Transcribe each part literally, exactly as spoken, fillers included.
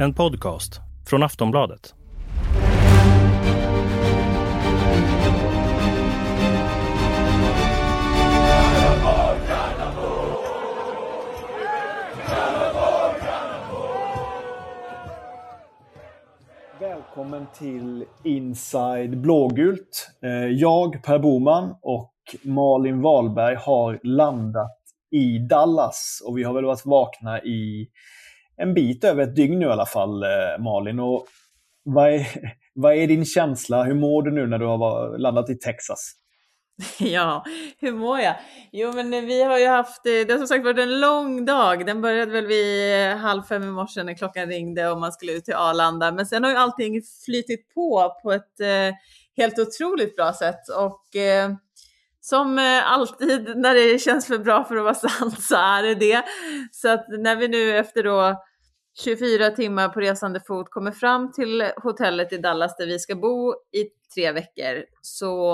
En podcast från Aftonbladet. Välkommen till Inside Blågult. Jag, Per Boman och Malin Wahlberg har landat i Dallas. Och vi har väl varit vakna i en bit över ett dygn nu i alla fall, Malin. Och vad är, vad är din känsla? Hur mår du nu när du har landat i Texas? Ja, hur mår jag? Jo, men vi har ju haft, det har som sagt varit en lång dag. Den började väl vid halv fem i morse när klockan ringde och man skulle ut till Arlanda. Men sen har ju allting flytit på på ett eh, helt otroligt bra sätt. Och eh, som eh, alltid när det känns för bra för att vara sant så är det det. Så att när vi nu efter då tjugofyra timmar på resande fot kommer fram till hotellet i Dallas där vi ska bo i tre veckor, så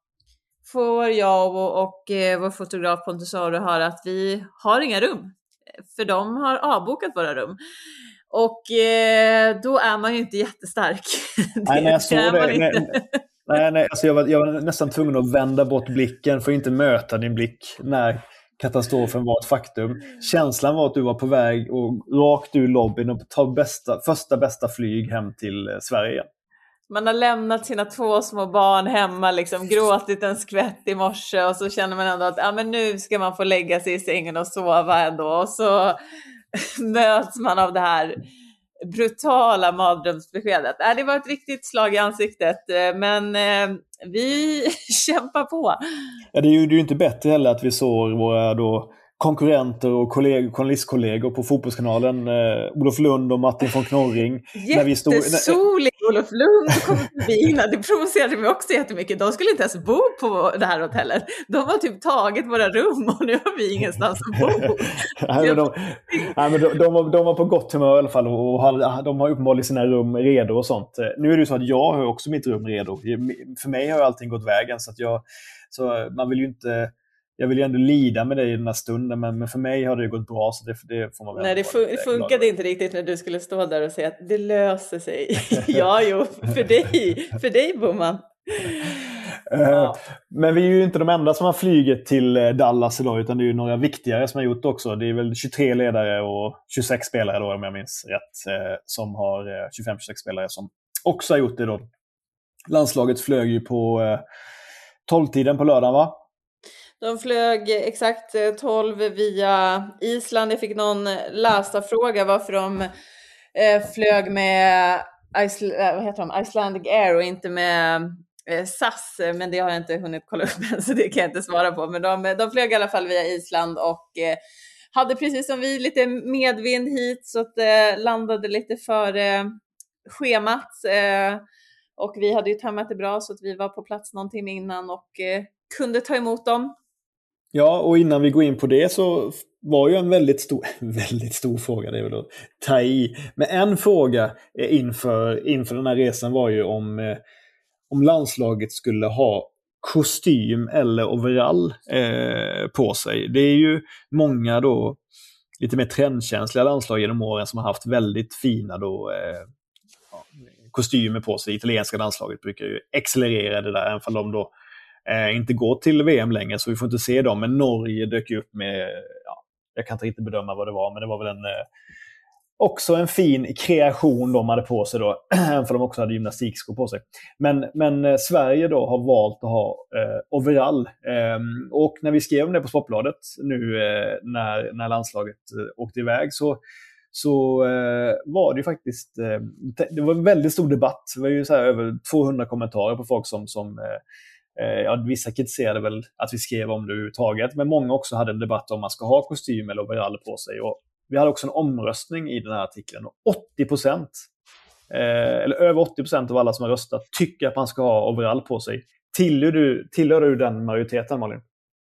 får jag och, och eh, vår fotograf Pontus Aru höra att vi har inga rum. För de har avbokat våra rum. Och eh, då är man ju inte jättestark. Nej, men jag såg det. Nej, nej, nej, alltså jag, var, jag var nästan tvungen att vända bort blicken för att inte möta din blick när katastrofen var ett faktum. Känslan var att du var på väg och rakt ur lobbyn och ta bästa, första bästa flyg hem till Sverige igen. Man har lämnat sina två små barn hemma, liksom gråtit en skvätt i morse och så känner man ändå att ja, men nu ska man få lägga sig i sängen och sova ändå. Och så möts man av det här brutala mardrömsbeskedet. Det var ett riktigt slag i ansiktet, men eh, vi kämpar på. Ja, det är ju det är ju inte bättre heller att vi såg våra då konkurrenter och kolleg- journalistkollegor på Fotbollskanalen, eh, Olof Lund och Martin von Knorring. Jättesolig Olof Lund kom förbi. Det provocerade mig också jättemycket. De skulle inte ens bo på det här hotellet. De har typ tagit våra rum och nu har vi ingenstans att bo. nej, men de, nej, men de, de, var, de var på gott humör i alla fall och hade, de har uppenbarligen sina rum redo och sånt. Nu är det ju så att jag har också mitt rum redo. För mig har allting gått vägen, så att jag, så man vill ju inte... Jag vill ju ändå lida med dig i den här stunden, men, men för mig har det gått bra, så det, det får man väl. Nej, det, fun- det funkade inte riktigt när du skulle stå där och säga att det löser sig. ja, jo, för dig, för dig Boman. Ja. Men vi är ju inte de enda som har flugit till Dallas idag, utan det är ju några viktigare som har gjort också. Det är väl tjugotre ledare och tjugosex spelare då, om jag minns rätt, som har tjugofem tjugosex spelare som också har gjort det då. Landslaget flög ju på tolv-tiden på lördagen, va? De flög exakt tolv via Island. Jag fick någon läsarfråga varför de eh, flög med Isla- vad heter de? Icelandic Air och inte med eh, S A S. Men det har jag inte hunnit kolla upp än, så det kan jag inte svara på. Men de, de flög i alla fall via Island och eh, hade precis som vi lite medvind hit, så att eh, landade lite före eh, schemat. Eh, och vi hade ju tajmat det bra, så att vi var på plats någon timme innan och eh, kunde ta emot dem. Ja, och innan vi går in på det så var ju en väldigt stor, väldigt stor fråga, det är väl då ta i. Men en fråga inför, inför den här resan var ju om, om landslaget skulle ha kostym eller overall eh, på sig. Det är ju många då lite mer trendkänsliga landslag genom åren som har haft väldigt fina då, eh, kostymer på sig. Italienska landslaget brukar ju accelerera det där, även om de då Eh, inte går till V M längre, så vi får inte se dem. Men Norge dök upp med, ja, jag kan inte riktigt bedöma vad det var, men det var väl en eh, också en fin kreation de hade på sig då, för de också hade gymnastikskor på sig. Men, men eh, Sverige då har valt att ha eh, overall. Eh, och när vi skrev om det på Sportbladet nu eh, när, när landslaget eh, åkte iväg, så så eh, var det ju faktiskt eh, det var en väldigt stor debatt. Det var ju så här över tvåhundra kommentarer på folk som, som eh, Ja, vissa kritiserade väl att vi skrev om det överhuvudtaget, men många också hade en debatt om man ska ha kostym eller overall på sig. Och vi hade också en omröstning i den här artikeln och åttio procent eh, eller över åttio procent av alla som har röstat tycker att man ska ha overall på sig. Tillhör du, tillhör du den majoriteten, Malin?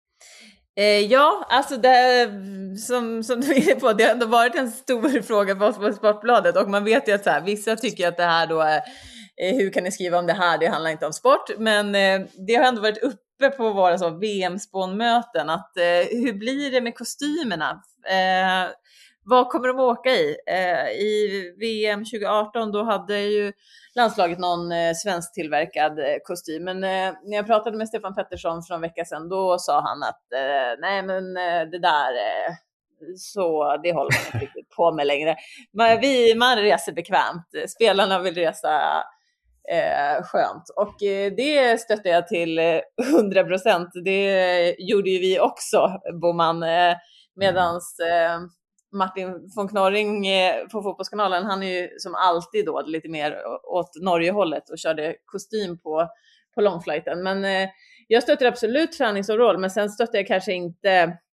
Eh, ja, alltså det, som, som du är på, det har ändå varit en stor fråga på, på Sportbladet, och man vet ju att så här, vissa tycker att det här då är eh, hur kan ni skriva om det här, det handlar inte om sport, men eh, det har ändå varit uppe på våra så V M-spånmöten att eh, hur blir det med kostymerna? Eh, vad kommer de åka i? Eh, I V M tjugo arton då hade ju landslaget någon eh, svensk tillverkad eh, kostym. Men eh, när jag pratade med Stefan Pettersson för en vecka sedan, då sa han att eh, nej men eh, det där, eh, så det håller man inte riktigt på med längre. Men vi, man reser bekvämt, spelarna vill resa eh, skönt. Och eh, det stötte jag till eh, hundra procent. Det gjorde ju vi också, Boman. Eh, medans eh, Martin von Knorring eh, på Fotbollskanalen, han är ju som alltid då lite mer åt Norge-hållet och körde kostym på, på långflighten. Men eh, jag stötte absolut träningsoverall, men sen stötte jag kanske inte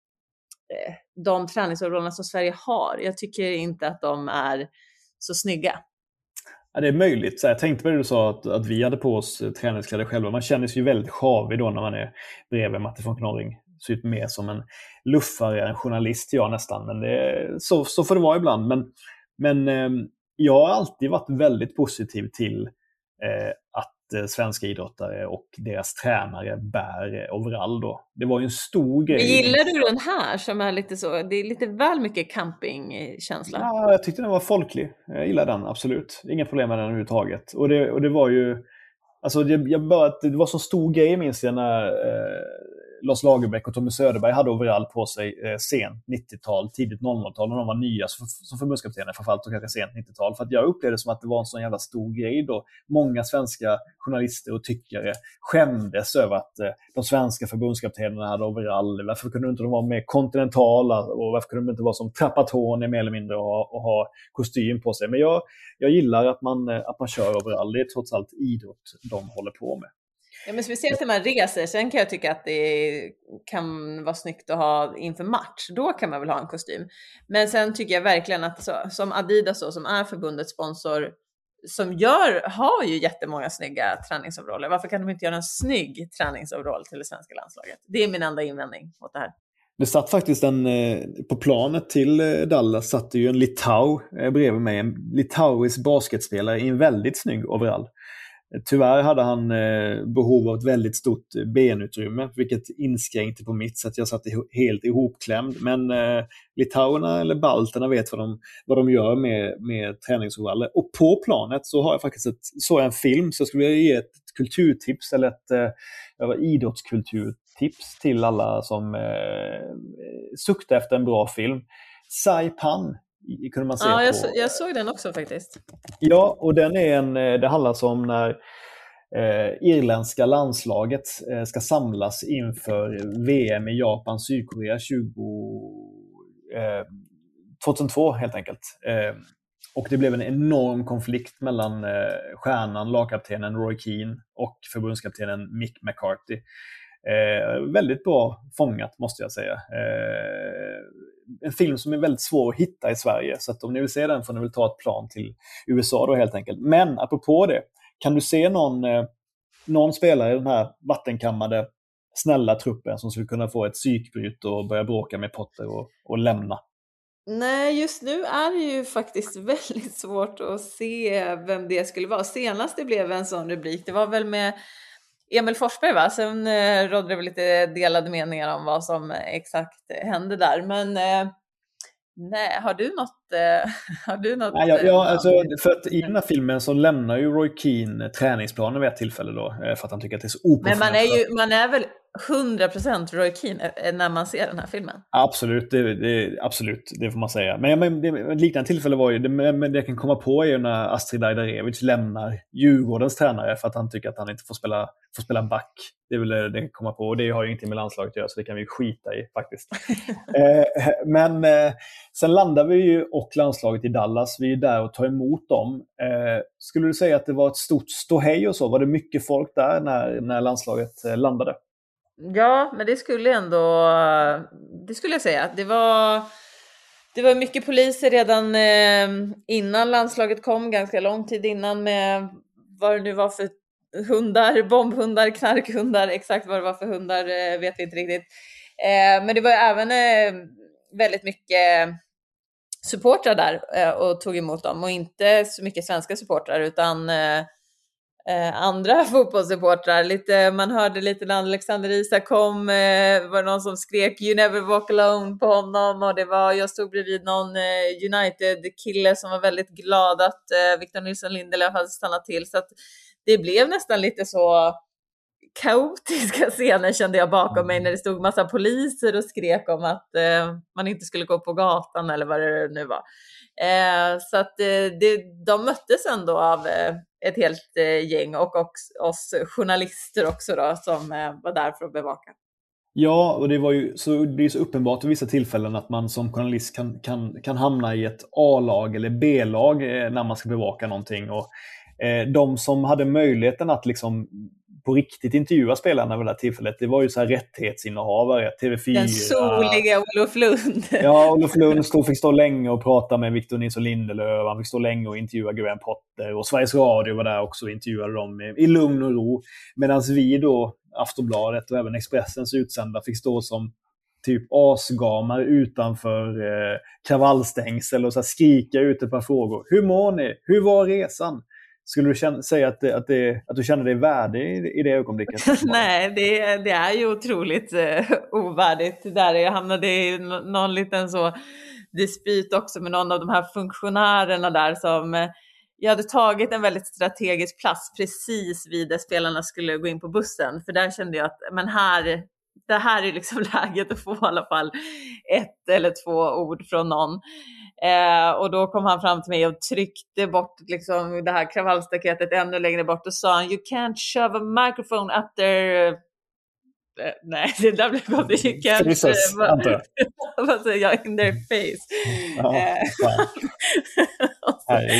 eh, de träningsoverallerna som Sverige har. Jag tycker inte att de är så snygga. Ja, det är möjligt. Så jag tänkte på det du sa att, att vi hade på oss träningskläder själva. Man känner sig ju väldigt sjavig då när man är bredvid Martin von Knorring. Ser ut mer som en luffare, en journalist, jag nästan. Men det, så, så får det vara ibland. Men, men eh, jag har alltid varit väldigt positiv till eh, att eh, svenska idrottare och deras tränare bär eh, overall då. Det var ju en stor grej. Men gillar du den här som är lite så, det är lite väl mycket campingkänsla? Ja, jag tyckte den var folklig. Jag gillar den, absolut. Inga problem med den överhuvudtaget. Och det, och det var ju, alltså det, jag bara, det var så stor grej minns jag när eh, Lars Lagerbäck och Tommy Söderberg hade overall på sig eh, sent nittiotal, tidigt noll noll-tal när de var nya som, som förbundskaptener, framförallt och kanske sent nittiotal. För att jag upplevde det som att det var en sån jävla stor grej då. Många svenska journalister och tyckare skämdes över att eh, de svenska förbundskaptenerna hade overall. Varför kunde de inte vara mer kontinentala och varför kunde de inte vara som Trapattoni mer eller mindre och ha, och ha kostym på sig. Men jag, jag gillar att man, att man kör overall. Det är trots allt idrott de håller på med. Ja, men speciellt när man reser. Sen kan jag tycka att det kan vara snyggt att ha inför match. Då kan man väl ha en kostym. Men sen tycker jag verkligen att så, som Adidas så, som är förbundets sponsor, som gör, har ju jättemånga snygga träningsoveraller. Varför kan de inte göra en snygg träningsoverall till det svenska landslaget? Det är min enda invändning mot det här. Det satt faktiskt en, på planet till Dallas satt ju en Litau bredvid mig. En litauisk basketspelare i en väldigt snygg overall. Tyvärr hade han eh, behov av ett väldigt stort benutrymme, vilket inskränkte på mitt, så att jag satt helt ihopklämd. Men eh, litauerna eller balterna vet vad de, vad de gör med, med träningsoverall. Och på planet så har jag faktiskt ett, så en film, så jag skulle vilja ge ett kulturtips eller ett eh, idrottskulturtips till alla som eh, suktar efter en bra film. Saipan kunde man se ja, jag, på. Så, jag såg den också faktiskt. Ja, och den är en, det handlar om när eh, irländska landslaget eh, ska samlas inför V M i Japan, Sydkorea tjugo, eh, tjugohundratvå helt enkelt. Eh, och det blev en enorm konflikt mellan eh, stjärnan, lagkaptenen Roy Keane och förbundskaptenen Mick McCarthy. Eh, väldigt bra fångat måste jag säga. Eh, en film som är väldigt svår att hitta i Sverige, så att om ni vill se den får ni väl ta ett plan till U S A då helt enkelt. Men apropå det, kan du se någon, eh, någon spelare i den här vattenkammade snälla truppen som skulle kunna få ett psykbryt och börja bråka med Potter och, och lämna? Nej, just nu är det ju faktiskt väldigt svårt att se vem det skulle vara. Senast det blev en sån rubrik, det var väl med Emil Forsberg, va? Sen eh, rådde det väl lite delade meningar om vad som exakt hände där. Men eh, nej, har du något? Eh, har du något nej, ja, ja, alltså, för att i den här filmen så lämnar ju Roy Keane träningsplanen vid ett tillfälle då, för att han tycker att det är så oprofessionellt. Men man är ju, man är väl hundra procent Roy Keane när man ser den här filmen? Absolut, det, det, absolut, det får man säga. Men, men det, ett liknande tillfälle var ju, det, men det jag kan komma på är ju när Astrid Ajdarevic lämnar Djurgårdens tränare för att han tycker att han inte får spela, får spela back. Det är väl det jag kan komma på, och det har ju ingenting med landslaget att göra, så det kan vi skita i faktiskt. eh, men eh, sen landar vi ju och landslaget i Dallas, vi är där och tar emot dem. Eh, skulle du säga att det var ett stort ståhej och så? Var det mycket folk där när, när landslaget eh, landade? Ja, men det skulle ändå, det skulle jag säga. Det var, det var mycket poliser redan eh, innan landslaget kom, ganska lång tid innan, med vad det nu var för hundar, bombhundar, knarkhundar, exakt vad det var för hundar eh, vet vi inte riktigt. Eh, men det var även eh, väldigt mycket supportrar där eh, och tog emot dem, och inte så mycket svenska supportrar utan eh, eh, andra fotbollssupportrar. Lite, man hörde lite när Alexander Isak kom, eh, var det någon som skrek "You never walk alone" på honom, och det var, jag stod bredvid någon eh, United-kille som var väldigt glad att eh, Victor Nilsson Lindelöf hade stannat till, så att det blev nästan lite så kaotiska scener kände jag bakom mig, när det stod massa poliser och skrek om att eh, man inte skulle gå på gatan eller vad det nu var. Eh, så att eh, det, de möttes ändå av eh, ett helt eh, gäng och också, oss journalister också då, som eh, var där för att bevaka. Ja, och det var ju så, det är så uppenbart vid vissa tillfällen att man som journalist kan, kan, kan hamna i ett A-lag eller B-lag eh, när man ska bevaka någonting. Och eh, de som hade möjligheten att liksom på riktigt intervjua spelarna vid det här tillfället, det var ju så här rättighetsinnehavare, T V fyra. Den soliga Olof Lund. Ja, Olof Lund stod, fick stå länge och prata med Victor Nilsson Lindelöf, han fick stå länge och intervjua Graham Potter, och Sveriges Radio var där också och intervjuade dem i, i lugn och ro. Medan vi då, Aftonbladet och även Expressens utsända, fick stå som typ asgamar utanför eh, kravallstängsel och så här skrika ut ett par frågor. Hur mår ni? Hur var resan? Skulle du känna, säga att, det, att, det, att du känner dig värdig i, i det ögonblicket? Nej, det, det är ju otroligt eh, ovärdigt. Där jag hamnade i någon, någon liten så dispyt också med någon av de här funktionärerna där som eh, jag hade tagit en väldigt strategisk plats precis vid där spelarna skulle gå in på bussen. För där kände jag att men här, det här är liksom läget att få i alla fall ett eller två ord från någon. Eh, och då kom han fram till mig och tryckte bort liksom det här kravallstaketet ännu längre bort och sa: "You can't shove a microphone up their..." Eh, nej, det där blev gott. You can't... Faces, uh, antar jag. Vad säger jag? In their face. Ja, eh, ja.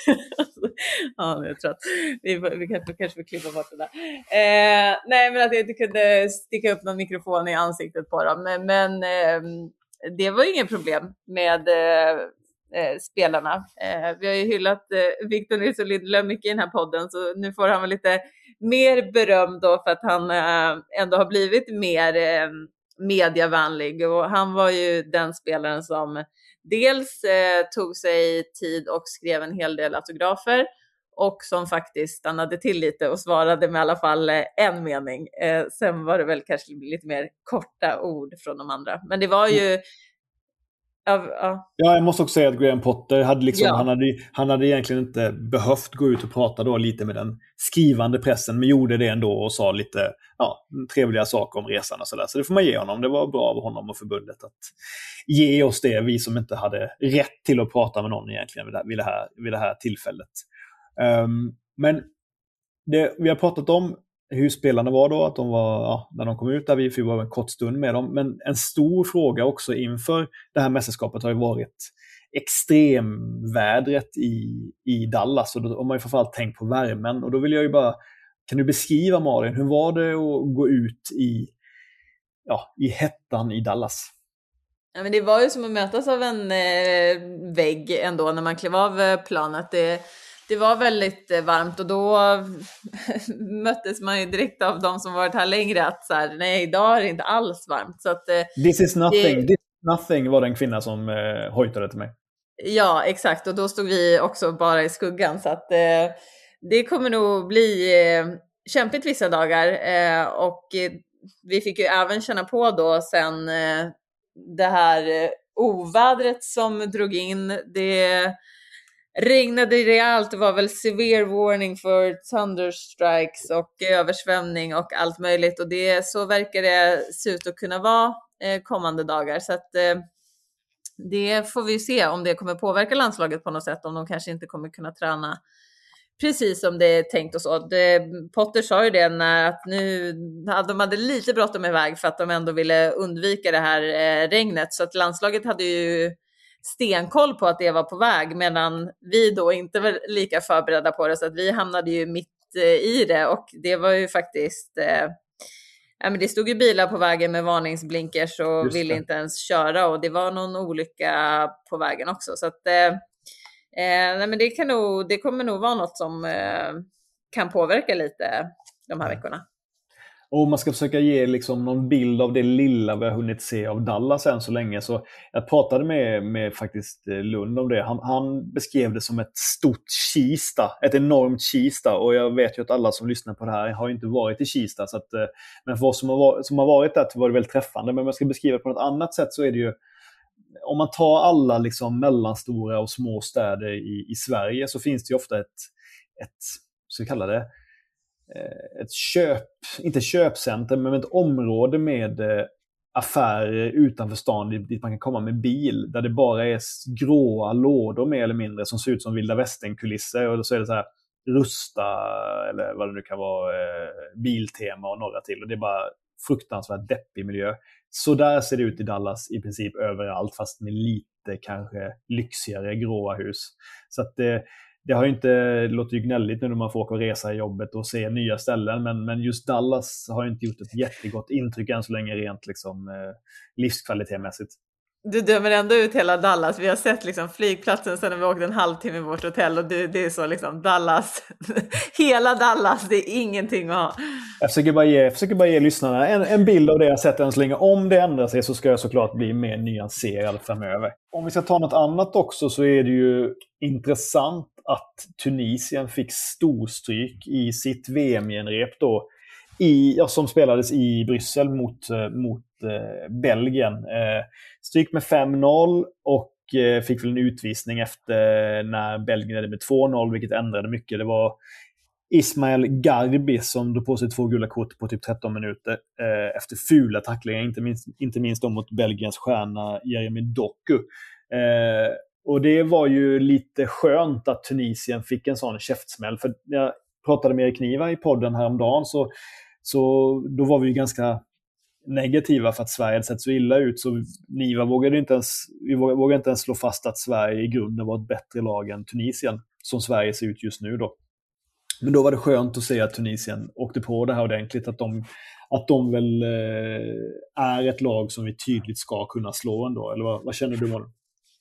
ja, jag tror att vi, vi kanske, kanske får klippa bort det där. Eh, nej, men att jag inte kunde sticka upp någon mikrofon i ansiktet på dem. Men, men eh, det var inget problem med eh, spelarna. Eh, vi har ju hyllat eh, Victor Nilsson Lindelöf mycket i den här podden, så nu får han väl lite mer beröm då för att han eh, ändå har blivit mer eh, mediavänlig. Och han var ju den spelaren som dels eh, tog sig tid och skrev en hel del autografer, och som faktiskt stannade till lite och svarade med i alla fall eh, en mening. Eh, sen var det väl kanske lite mer korta ord från de andra. Men det var ju... Ja, ja. ja, jag måste också säga att Graham Potter hade, liksom, Ja. han hade, han hade egentligen inte behövt gå ut och prata då lite med den skrivande pressen, men gjorde det ändå och sa lite ja, trevliga saker om resan och sådär. Så det får man ge honom. Det var bra av honom och förbundet att ge oss det, vi som inte hade rätt till att prata med någon egentligen vid det, vid det, här, vid det här tillfället. Um, men det, vi har pratat om hur spelarna var då, att de var, ja, när de kom ut där, vi fick vara en kort stund med dem, men en stor fråga också inför det här mästerskapet har ju varit extremvädret i, i Dallas, och då har man ju framförallt tänkt på värmen, och då vill jag ju bara, kan du beskriva, Malin, hur var det att gå ut i, ja, i hettan i Dallas? Ja, men det var ju som att mötas av en eh, vägg ändå när man klev av planet. Det Det var väldigt varmt, och då möttes man ju direkt av de som varit här längre att så här, nej, idag är det inte alls varmt. Så att, This is nothing, det, this is nothing var det en kvinna som eh, hojtade till mig. Ja, exakt, och då stod vi också bara i skuggan, så att eh, det kommer nog bli eh, kämpigt vissa dagar, eh, och eh, vi fick ju även känna på då sen eh, det här eh, ovädret som drog in. Det regnade rejält, det var väl severe warning för thunderstrikes och översvämning och allt möjligt, och det, så verkar det se ut att kunna vara eh, kommande dagar, så att eh, det får vi se om det kommer påverka landslaget på något sätt, om de kanske inte kommer kunna träna precis som det är tänkt och så. Det, Potter sa ju det när att nu de hade lite bråttom iväg för att de ändå ville undvika det här eh, regnet, så att landslaget hade ju stenkoll på att det var på väg, medan vi då inte var lika förberedda på det, så att vi hamnade ju mitt eh, i det, och det var ju faktiskt eh, ja, men det stod ju bilar på vägen med varningsblinkers och ville inte ens köra, och det var någon olycka på vägen också, så att eh, eh, nej, men det kan nog, det kommer nog vara något som eh, kan påverka lite de här veckorna. Och om man ska försöka ge liksom någon bild av det lilla vi har hunnit se av Dallas än så länge. Så jag pratade med, med faktiskt Lund om det. Han, han beskrev det som ett stort Kista. Ett enormt Kista. Och jag vet ju att alla som lyssnar på det här har inte varit i Kista. Så att, men för oss som har, varit, som har varit där var det väldigt träffande. Men om jag ska beskriva det på något annat sätt så är det ju... Om man tar alla liksom mellanstora och små städer i, i Sverige så finns det ju ofta ett, ett så vi kallar det, ett köp, inte köpcenter, men ett område med affärer utanför stan dit man kan komma med bil, där det bara är gråa lådor mer eller mindre som ser ut som vilda västern-kulisser, och så är det så här Rusta eller vad det nu kan vara, Biltema och några till, och det är bara fruktansvärt deppig miljö. Så där ser det ut i Dallas i princip överallt, fast med lite kanske lyxigare gråa hus. Så att det, det har ju inte låtit ju gnälligt nu när man får åka och resa i jobbet och se nya ställen, men, men just Dallas har ju inte gjort ett jättegott intryck än så länge rent liksom, eh, livskvalitetmässigt. Du dömer ändå ut hela Dallas. Vi har sett liksom flygplatsen sen när vi åkte en halvtimme i vårt hotell, och det, det är så liksom Dallas. Hela Dallas, det är ingenting att ha. Jag försöker bara ge, jag försöker bara ge lyssnarna en, en bild av det jag sett än så länge. Om det ändrar sig så ska jag såklart bli mer nyanserad framöver. Om vi ska ta något annat också så är det ju intressant att Tunisien fick storstryk i sitt V M-genrep då. I, ja, som spelades i Bryssel mot, mot eh, Belgien. Eh, stryk med fem noll och eh, fick väl en utvisning efter när Belgien hade med två noll, vilket ändrade mycket. Det var Ismail Garbi som drog på sig två gula kort på typ tretton minuter eh, efter fula tacklingar, inte minst, inte minst då mot Belgiens stjärna Jeremy Doku. Eh, och det var ju lite skönt att Tunisien fick en sån käftsmäll, för jag pratade med Erik Niva i podden häromdagen, så Så då var vi ju ganska negativa för att Sverige hade sett så illa ut. Så Niva vågade inte ens, vi vågade inte ens slå fast att Sverige i grunden var ett bättre lag än Tunisien, som Sverige ser ut just nu då. Men då var det skönt att se att Tunisien åkte på det här ordentligt. Att de, att de väl eh, är ett lag som vi tydligt ska kunna slå ändå. Eller vad, vad känner du, Malin?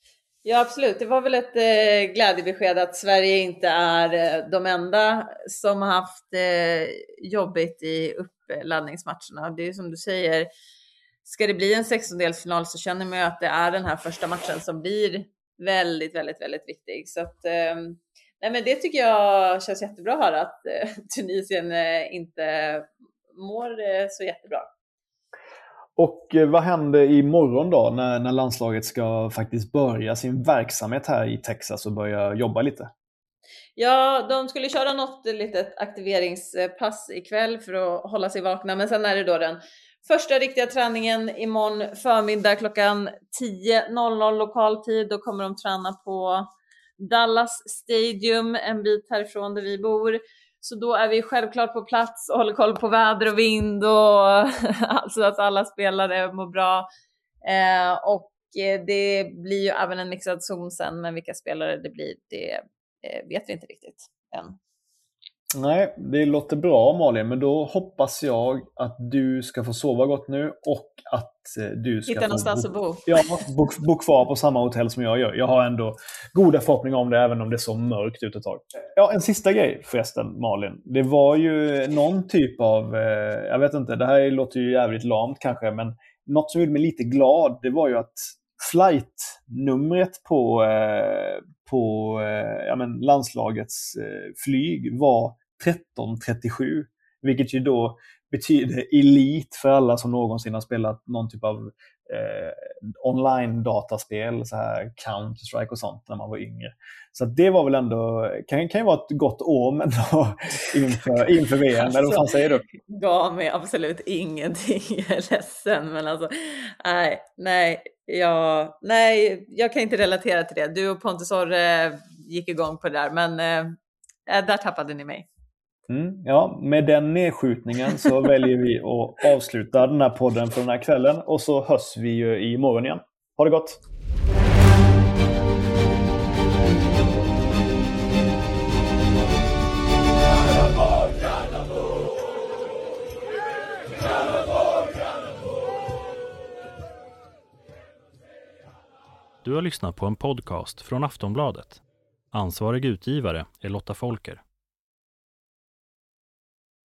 Ja, absolut. Det var väl ett eh, glädjebesked att Sverige inte är eh, de enda som har haft eh, jobbigt i uppladdningsmatcherna. Det är som du säger, ska det bli en sextondelsfinal så känner man ju att det är den här första matchen som blir väldigt, väldigt, väldigt viktig. Så att, eh, nej, men det tycker jag känns jättebra att höra, att eh, Tunisien eh, inte mår eh, så jättebra. Och vad händer imorgon då när, när landslaget ska faktiskt börja sin verksamhet här i Texas och börja jobba lite? Ja, de skulle köra något litet aktiveringspass ikväll för att hålla sig vakna. Men sen är det då den första riktiga träningen imorgon förmiddag klockan tio noll noll lokal tid. Då kommer de träna på Dallas Stadium, en bit härifrån där vi bor. Så då är vi självklart på plats och håller koll på väder och vind och alltså att alla spelare mår bra. Eh, och det blir ju även en mixad zon sen, men vilka spelare det blir, det eh, vet vi inte riktigt än. Nej, det låter bra, Malin, men då hoppas jag att du ska få sova gott nu och att du ska hitta få någonstans bo, att bo. Ja, bo, bo kvar på samma hotell som jag gör. Jag har ändå goda förhoppningar om det, även om det är så mörkt ut ett tag. Ja, en sista grej förresten, Malin. Det var ju någon typ av, eh, jag vet inte, det här låter ju jävligt lamt kanske, men något som gjorde mig lite glad, det var ju att flight-numret på, eh, på eh, ja, men landslagets eh, flyg var tretton trettiosju, vilket ju då betyder elit för alla som någonsin har spelat någon typ av eh, online-dataspel, så här Counter-Strike och sånt när man var yngre. Så det var väl ändå, kan, kan ju vara ett gott år men då, inför, inför V M, alltså, eller vad fan säger du? Gav mig absolut ingenting, jag är ledsen, men alltså nej, nej, jag, nej, jag kan inte relatera till det. Du och Pontus Orre gick igång på det där, men eh, där tappade ni mig. Mm, ja, med den nedskjutningen så väljer vi att avsluta den här podden för den här kvällen, och så hörs vi ju imorgon igen. Ha det gott! Du har lyssnat på en podcast från Aftonbladet. Ansvarig utgivare är Lotta Folker.